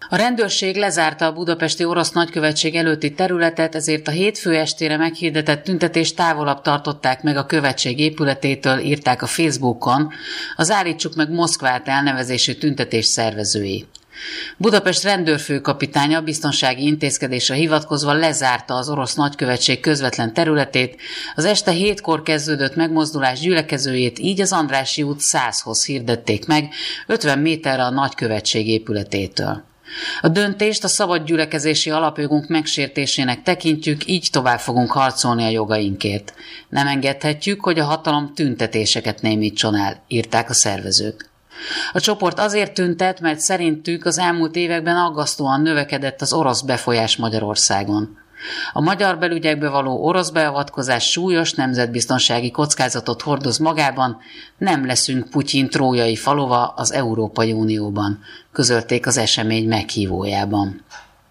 A rendőrség lezárta a budapesti orosz nagykövetség előtti területet, ezért a hétfő estére meghirdetett tüntetést távolabb tartották meg a követség épületétől, írták a Facebookon az Állítsuk meg Moszkvát elnevezésű tüntetés szervezői. Budapest rendőrfőkapitánya biztonsági intézkedésre hivatkozva lezárta az orosz nagykövetség közvetlen területét, az este 7-kor kezdődött megmozdulás gyülekezőjét így az Andrássy út 100-hoz hirdették meg, 50 méterre a nagykövetség épületétől. A döntést a szabad gyülekezési alapjogunk megsértésének tekintjük, így tovább fogunk harcolni a jogainkért. Nem engedhetjük, hogy a hatalom tüntetéseket némítson el, írták a szervezők. A csoport azért tüntet, mert szerintük az elmúlt években aggasztóan növekedett az orosz befolyás Magyarországon. A magyar belügyekbe való orosz beavatkozás súlyos nemzetbiztonsági kockázatot hordoz magában, nem leszünk Putyin trójai falova az Európai Unióban, közölték az esemény meghívójában.